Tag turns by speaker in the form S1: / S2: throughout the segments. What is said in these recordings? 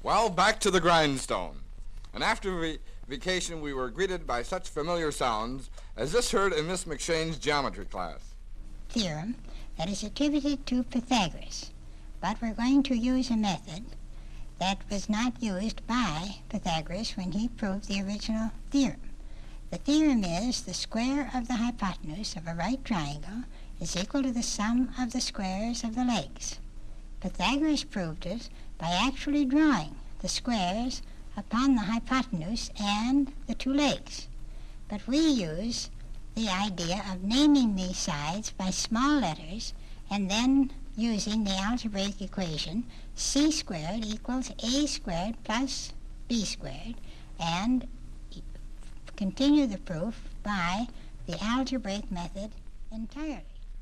S1: Well, back to the grindstone. And after vacation, we were greeted by such familiar sounds as this heard in Miss McShane's geometry class.
S2: Theorem that is attributed to Pythagoras, but we're going to use a method that was not used by Pythagoras when he proved the original theorem. The theorem is the square of the hypotenuse of a right triangle is equal to the sum of the squares of the legs. Pythagoras proved it by actually drawing the squares upon the hypotenuse and the two legs. But we use the idea of naming these sides by small letters and then using the algebraic equation c squared equals a squared plus b squared, and continue the proof by the algebraic method entirely.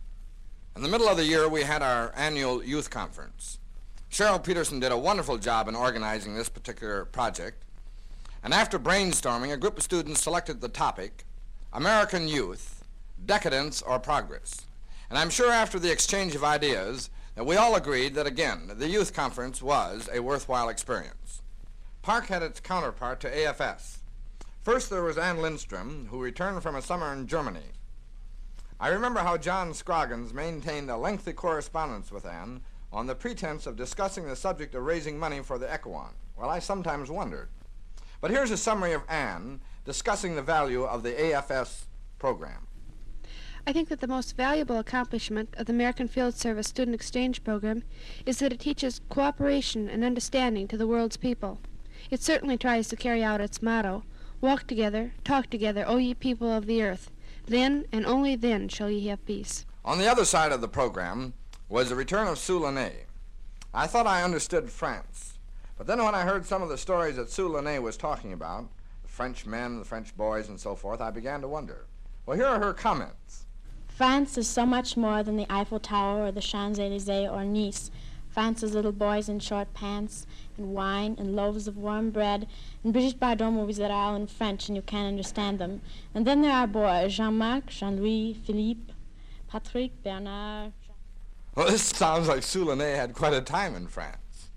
S1: In the middle of the year, we had our annual youth conference. Cheryl Peterson did a wonderful job in organizing this particular project. And after brainstorming, a group of students selected the topic, American Youth, Decadence or Progress. And I'm sure after the exchange of ideas that we all agreed that, again, the youth conference was a worthwhile experience. Park had its counterpart to AFS. First, there was Ann Lindstrom, who returned from a summer in Germany. I remember how John Scroggins maintained a lengthy correspondence with Ann on the pretense of discussing the subject of raising money for the Ecowan. Well, I sometimes wondered. But here's a summary of Ann discussing the value of the AFS program.
S3: I think that the most valuable accomplishment of the American Field Service Student Exchange Program is that it teaches cooperation and understanding to the world's people. It certainly tries to carry out its motto, walk together, talk together, O ye people of the earth. Then and only then shall ye have peace.
S1: On the other side of the program was the return of Sue Lenné. I thought I understood France, but then when I heard some of the stories that Sue Lenné was talking about, the French men, the French boys, and so forth, I began to wonder. Well, here are her comments.
S4: France is so much more than the Eiffel Tower or the Champs-Élysées or Nice. France is little boys in short pants and wine and loaves of warm bread and Brigitte Bardot movies that are all in French and you can't understand them. And then there are boys, Jean-Marc, Jean-Louis, Philippe, Patrick, Bernard.
S1: Well, this sounds like Sue Lenné had quite a time in France.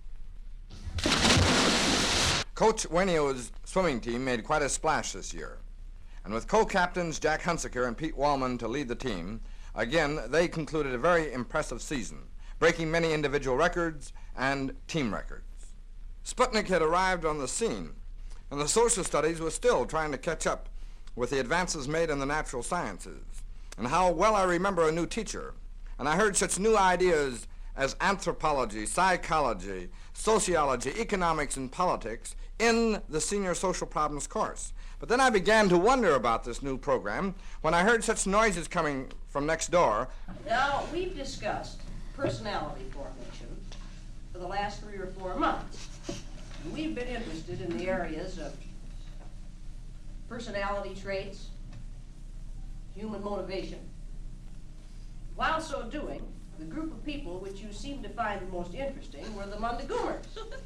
S1: Coach Wenio's swimming team made quite a splash this year. And with co-captains Jack Hunsaker and Pete Wallman to lead the team, again, they concluded a very impressive season, breaking many individual records and team records. Sputnik had arrived on the scene, and the social studies was still trying to catch up with the advances made in the natural sciences. And how well I remember a new teacher, and I heard such new ideas as anthropology, psychology, sociology, economics, and politics in the senior social problems course. But then I began to wonder about this new program when I heard such noises coming from next door.
S5: Now, we've discussed personality formation for the last 3 or 4 months. And we've been interested in the areas of personality traits, human motivation. While so doing, the group of people which you seemed to find the most interesting were the Montegoomers.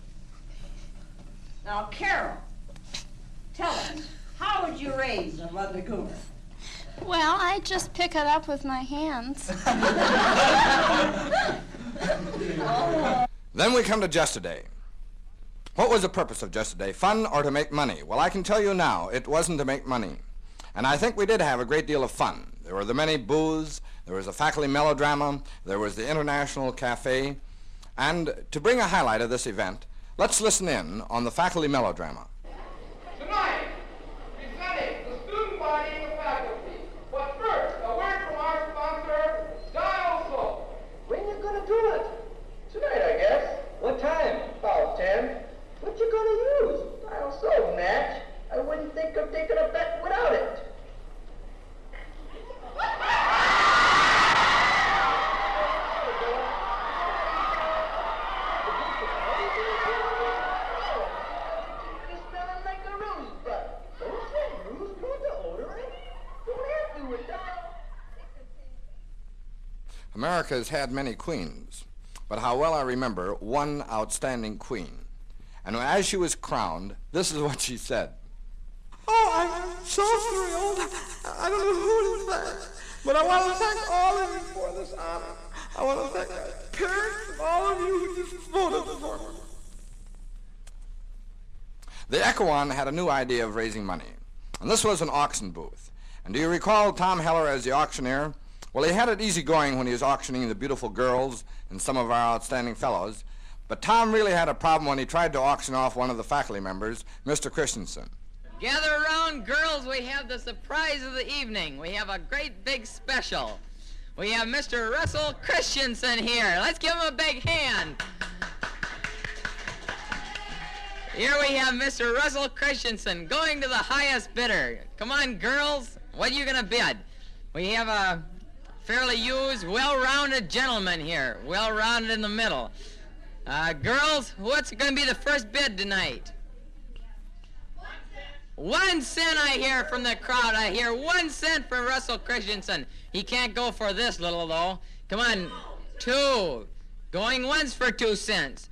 S5: Now, Carol, tell us, how would you raise a Montegoomer?
S6: Well, I just pick it up with my hands.
S1: Then we come to Just a Day. What was the purpose of Just a Day? Fun or to make money? Well, I can tell you now, it wasn't to make money. And I think we did have a great deal of fun. There were the many booths, there was a faculty melodrama, there was the International Cafe. And to bring a highlight of this event, let's listen in on the faculty melodrama.
S7: Tonight, presenting the student body and the faculty. But first, a word from our sponsor, Dial Soap. When you gonna do it? Tonight, I guess. What time? About 10. What you gonna use? Dial Soap, Natch. I wouldn't think of taking a bet without it.
S1: America has had many queens, but how well I remember one outstanding queen. And as she was crowned, this is what she said.
S8: Oh, I'm so thrilled. I don't know who to thank, but I want to thank all of you for this honor. I want to thank my parents and all of you who just voted for me.
S1: the Echowan had a new idea of raising money, and this was an auction booth. And do you recall Tom Heller as the auctioneer? Well, he had it easy going when he was auctioning the beautiful girls and some of our outstanding fellows, but Tom really had a problem when he tried to auction off one of the faculty members, Mr. Christensen.
S9: Gather around, girls. We have the surprise of the evening. We have a great big special. We have Mr. Russell Christensen here. Let's give him a big hand. Here we have Mr. Russell Christensen going to the highest bidder. Come on, girls. What are you going to bid? We have a fairly used, well-rounded gentleman here. Well-rounded in the middle. Girls, what's going to be the first bid tonight? 1 cent, I hear from the crowd. I hear 1 cent for Russell Christensen. He can't go for this little, though. Come on. 2. Going once for 2 cents.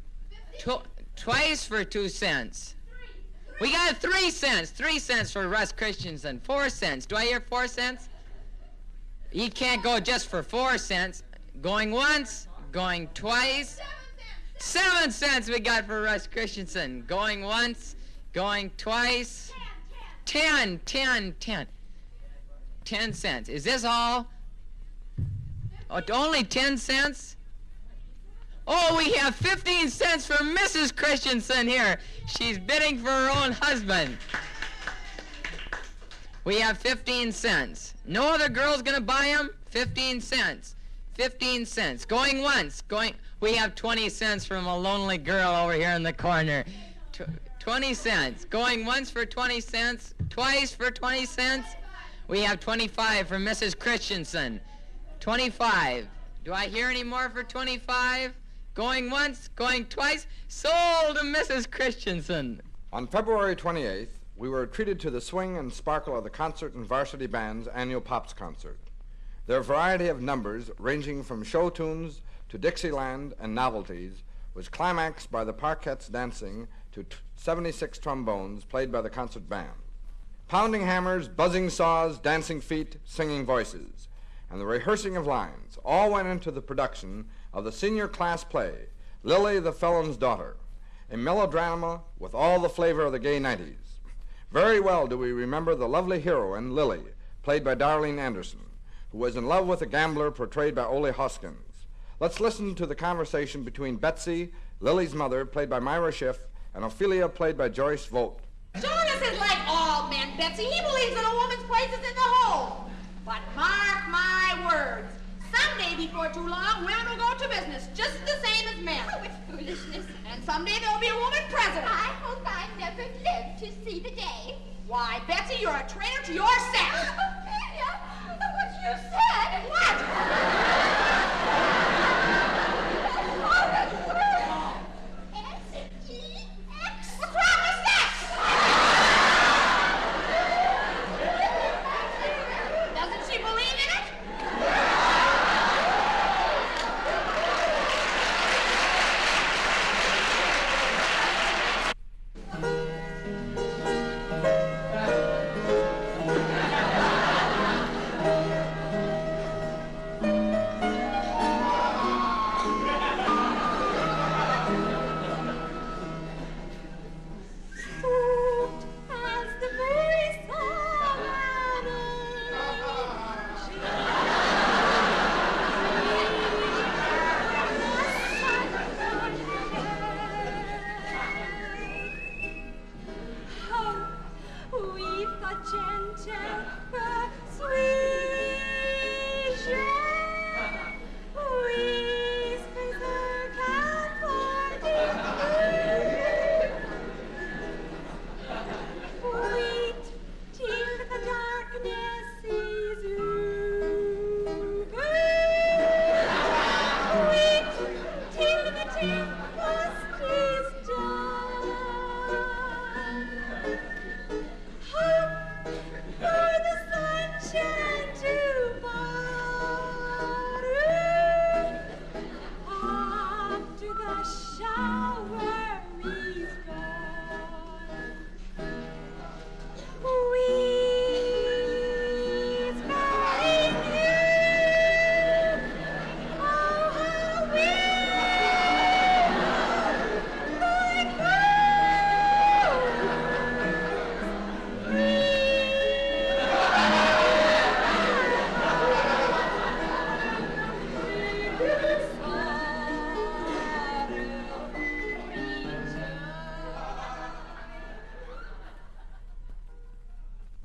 S9: Twice for 2 cents. We got 3 cents. 3 cents for Russ Christensen. 4 cents. Do I hear 4 cents? He can't go just for 4 cents. Going once. Going twice. 7 cents we got for Russ Christensen. Going once. Going twice. 10 cents. Is this all? Oh, only 10 cents? Oh, we have 15 cents for Mrs. Christensen here. She's bidding for her own husband. We have 15 cents. No other girl's gonna buy him? 15 cents. 15 cents. Going once. We have 20 cents from a lonely girl over here in the corner. 20 cents. Going once for 20 cents. Twice for 20 cents. We have 25 for Mrs. Christensen. 25. Do I hear any more for 25? Going once, going twice. Sold to Mrs. Christensen.
S1: On February 28th, we were treated to the swing and sparkle of the concert and varsity band's annual Pops concert. Their variety of numbers, ranging from show tunes to Dixieland and novelties, was climaxed by the Parkettes dancing to 76 trombones played by the concert band. Pounding hammers, buzzing saws, dancing feet, singing voices, and the rehearsing of lines all went into the production of the senior class play, Lily the Felon's Daughter, a melodrama with all the flavor of the gay 90s. Very well do we remember the lovely heroine, Lily, played by Darlene Anderson, who was in love with a gambler portrayed by Ole Hoskins. Let's listen to the conversation between Betsy, Lily's mother, played by Myra Schiff, and Ophelia, played by Joyce Vogt.
S10: Jonas is like all men, Betsy. He believes that a woman's place is in the home. But mark my words, someday before too long, women will go to business just the same as men.
S11: Oh, it's foolishness.
S10: And someday there'll be a woman president.
S11: I hope I never live to see the day.
S10: Why, Betsy, you're a traitor to your sex.
S11: Ophelia, what you said.
S10: What?
S11: S-E-X.
S10: What's wrong with sex? Doesn't she believe in it?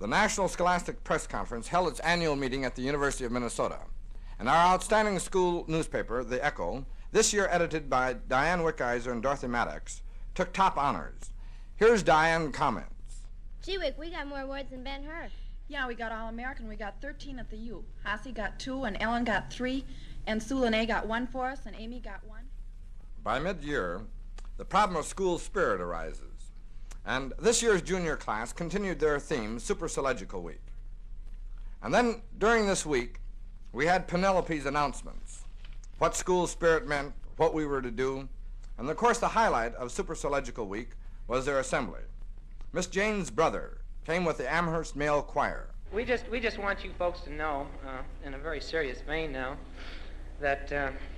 S1: the National Scholastic Press Conference held its annual meeting at the University of Minnesota, and our outstanding school newspaper, The Echo, this year edited by Diane Wickizer and Dorothy Maddox, took top honors. Here's Diane comments.
S12: Gee, Wick, we got more awards than Ben Hur.
S13: Yeah, we got All-American. We got 13 at the U. Hossie got 2, and Ellen got 3, and Sue Lene got 1 for us, and Amy got 1.
S1: By mid-year, the problem of school spirit arises, and this year's junior class continued their theme, Supersological Week. And then, during this week, we had Penelope's announcements, what school spirit meant, what we were to do, and of course the highlight of Supersological Week was their assembly. Miss Jane's brother came with the Amherst Male Choir.
S14: We just want you folks to know, in a very serious vein now, that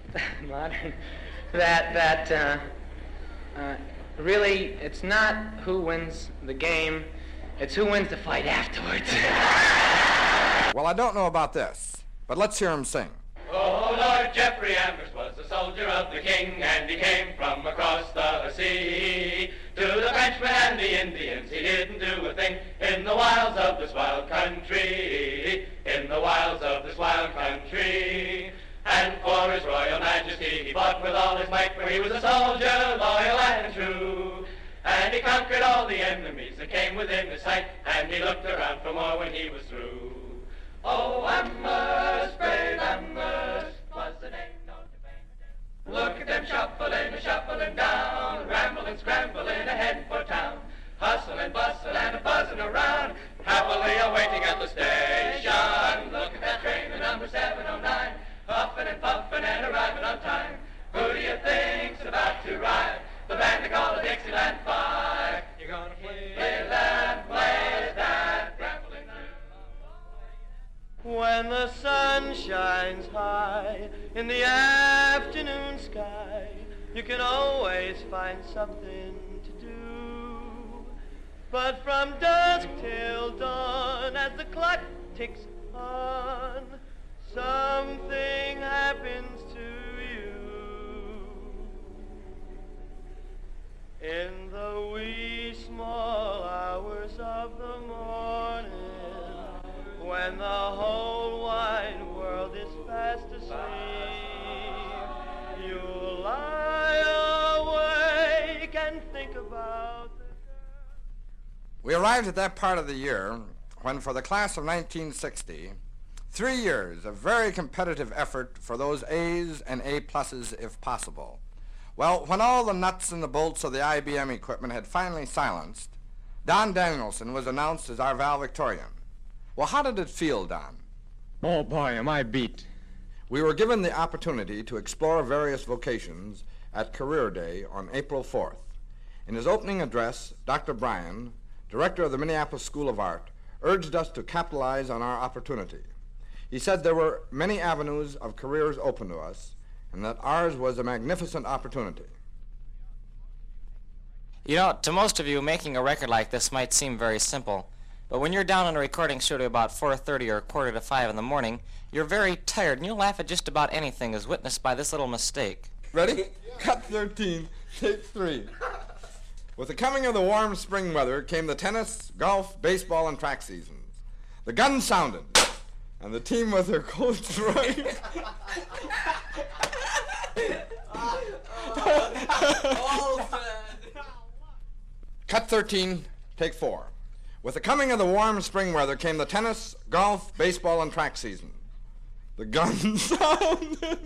S14: really it's not who wins the game, it's who wins the fight afterwards.
S1: Well, I don't know about this, but let's hear him sing.
S15: Oh, Lord Jeffrey Amherst was a soldier of the king, and he came from across the sea. To the Frenchmen and the Indians he didn't do a thing in the wilds of this wild country, in the wilds of this wild country. And for his royal majesty he fought with all his might, for he was a soldier loyal and true. And he conquered all the enemies that came within his sight, and he looked around for more when he was through. Oh, Amherst, brave Amherst, was the name known to fame. Look at them shuffling down, rambling, scrambling ahead for town, hustling, bustling, and a-buzzing around, happily awaiting at the station. Look at that train, the number 709, puffing and puffing and arriving on time. Who do you think's about to ride? The band they call the Dixieland Five. You're gonna play that, rambling.
S16: When the sun shines high in the afternoon sky, you can always find something to do. But from dusk till dawn, as the clock ticks on, something happens to you. In the wee small hours of the morning, when the whole wide world is fast asleep, you'll lie awake and think about the girl.
S1: We arrived at that part of the year when, for the class of 1960, 3 years of very competitive effort for those A's and A+s if possible. Well, when all the nuts and the bolts of the IBM equipment had finally silenced, Don Danielson was announced as our valedictorian. Well, how did it feel, Don?
S17: Oh, boy, am I beat.
S1: We were given the opportunity to explore various vocations at Career Day on April 4th. In his opening address, Dr. Bryan, director of the Minneapolis School of Art, urged us to capitalize on our opportunity. He said there were many avenues of careers open to us, and that ours was a magnificent opportunity.
S18: You know, to most of you, making a record like this might seem very simple. But when you're down in a recording studio about 4:30 or 4:45 in the morning, you're very tired, and you'll laugh at just about anything, as witnessed by this little mistake.
S1: Ready? Cut 13, take 3. With the coming of the warm spring weather came the tennis, golf, baseball, and track seasons. The gun sounded, and the team with their coach Roy... Cut 13, take 4. With the coming of the warm spring weather came the tennis, golf, baseball, and track season. The gun sounded.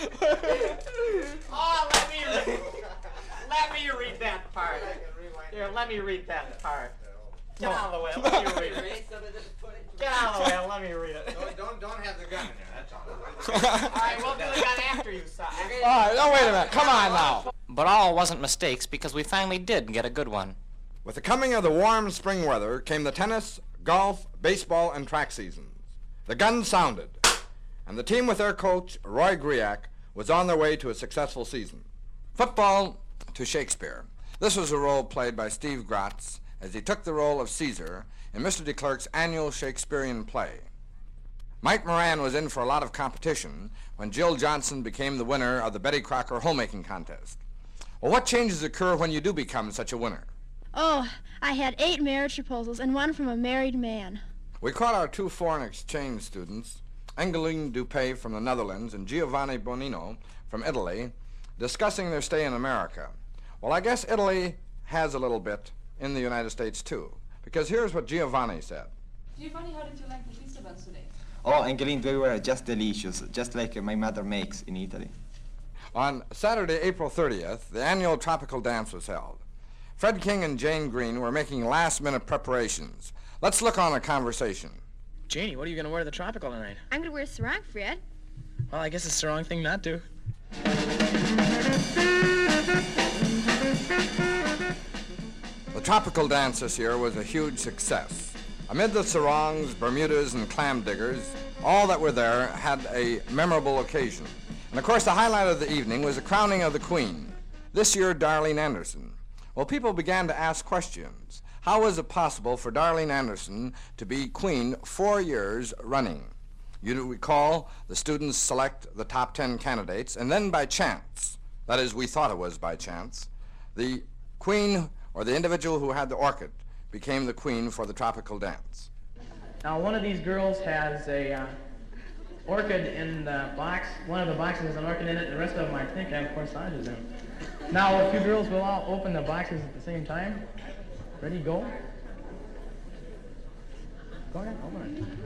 S19: Oh, let me read that part. Here, let me read that part. Get out of the way. Let me read it. Get out of the way. Let me read it.
S20: Don't have the gun in there. That's all.
S19: All right, we'll do the gun after you, son.
S1: All right, now wait a minute. Come on now.
S18: But all wasn't mistakes, because we finally did get a good one.
S1: With the coming of the warm spring weather came the tennis, golf, baseball, and track seasons. The gun sounded, and the team with their coach, Roy Griak, was on their way to a successful season. Football to Shakespeare. This was a role played by Steve Gratz as he took the role of Caesar in Mr. de Klerk's annual Shakespearean play. Mike Moran was in for a lot of competition when Jill Johnson became the winner of the Betty Crocker homemaking contest. Well, what changes occur when you do become such a winner?
S3: Oh, I had 8 marriage proposals and one from a married man.
S1: We caught our 2 foreign exchange students, Engeline Dupé from the Netherlands and Giovanni Bonino from Italy, discussing their stay in America. Well, I guess Italy has a little bit in the United States, too, because here's what Giovanni said.
S13: Giovanni, how did you like the pizza buns today?
S21: Oh, Angeline, they were just delicious, just like my mother makes in Italy.
S1: On Saturday, April 30th, the annual tropical dance was held. Fred King and Jane Green were making last-minute preparations. Let's look on a conversation.
S22: Janie, what are you going to wear to the tropical tonight?
S12: I'm going to wear a sarong, Fred.
S22: Well, I guess it's the wrong thing not to.
S1: The tropical dance this year was a huge success. Amid the sarongs, Bermudas, and clam diggers, all that were there had a memorable occasion. And of course, the highlight of the evening was the crowning of the Queen, this year Darlene Anderson. Well, people began to ask questions. How was it possible for Darlene Anderson to be Queen 4 years running? You recall the students select the top 10 candidates, and then by chance, that is, we thought it was by chance, the Queen or the individual who had the orchid became the Queen for the tropical dance.
S22: Now, one of these girls has a orchid in the box. One of the boxes has an orchid in it, and the rest of them, I think, have corsages in them. Now, if you girls will all open the boxes at the same time. Ready, go? Go ahead, open it.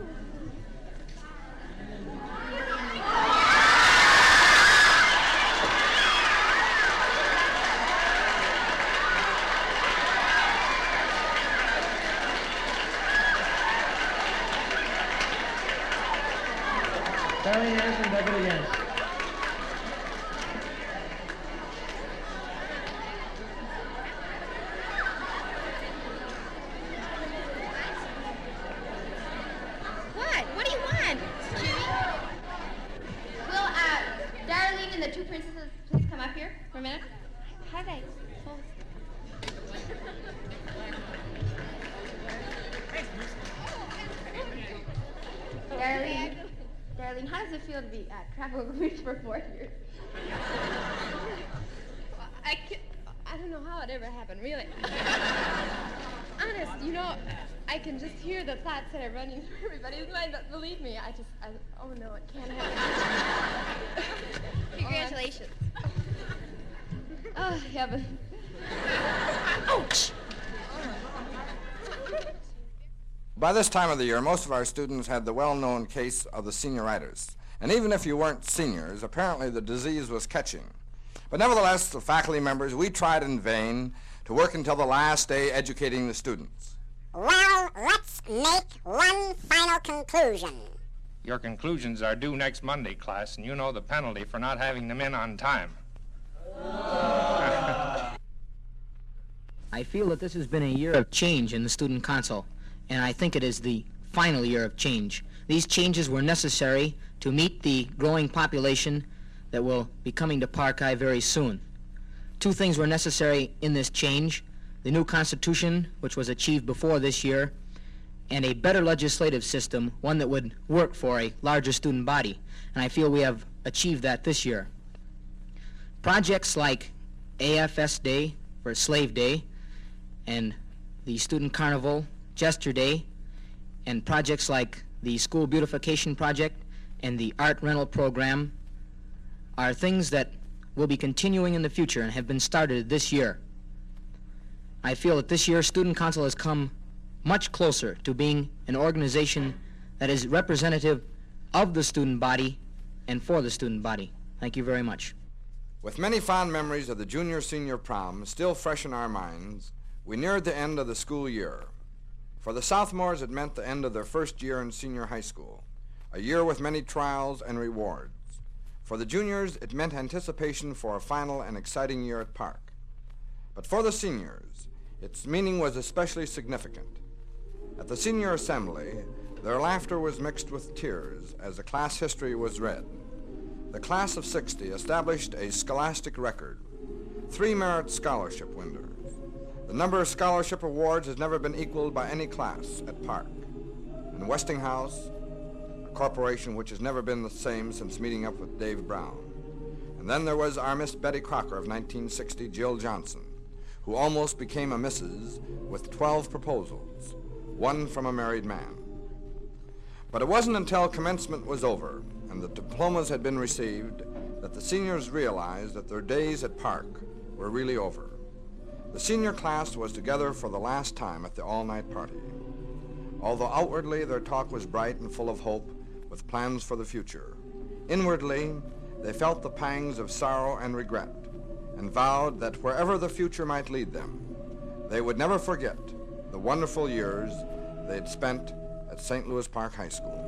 S22: Darlene Anderson, back it again.
S12: What do you want? Jimmy? Will, Darlene and the 2 princesses please come up here for a minute? How they? Darlene, how does it feel to be tropical queen for 4 years?
S6: I don't know how it ever happened, really. Honest, you know, I can just hear the thoughts that are running through everybody's mind, but believe me, oh no, it can't happen.
S12: Congratulations.
S6: Oh, heaven.
S12: Ouch!
S1: By this time of the year, most of our students had the well-known case of the senioritis. And even if you weren't seniors, apparently the disease was catching. But nevertheless, the faculty members, we tried in vain to work until the last day educating the students.
S11: Well, let's make one final conclusion.
S20: Your conclusions are due next Monday, class, and you know the penalty for not having them in on time.
S23: I feel that this has been a year of change in the student council, and I think it is the final year of change. These changes were necessary to meet the growing population that will be coming to Parkeye very soon. 2 things were necessary in this change: the new Constitution, which was achieved before this year, and a better legislative system, one that would work for a larger student body. And I feel we have achieved that this year. Projects like AFS Day for Slave Day, and the Student Carnival, Gesture Day, and projects like the School Beautification Project and the Art Rental Program are things that will be continuing in the future and have been started this year. I feel that this year Student Council has come much closer to being an organization that is representative of the student body and for the student body. Thank you very much.
S1: With many fond memories of the junior-senior prom still fresh in our minds, we neared the end of the school year. For the sophomores, it meant the end of their first year in senior high school, a year with many trials and rewards. For the juniors, it meant anticipation for a final and exciting year at Park. But for the seniors, its meaning was especially significant. At the senior assembly, their laughter was mixed with tears as the class history was read. The class of '60 established a scholastic record, 3 merit scholarship winners. The number of scholarship awards has never been equaled by any class at Park. And Westinghouse, a corporation which has never been the same since meeting up with Dave Brown. And then there was our Miss Betty Crocker of 1960, Jill Johnson, who almost became a Mrs. with 12 proposals, one from a married man. But it wasn't until commencement was over and the diplomas had been received that the seniors realized that their days at Park were really over. The senior class was together for the last time at the all-night party. Although outwardly their talk was bright and full of hope, with plans for the future, inwardly they felt the pangs of sorrow and regret, and vowed that wherever the future might lead them, they would never forget the wonderful years they had spent at St. Louis Park High School.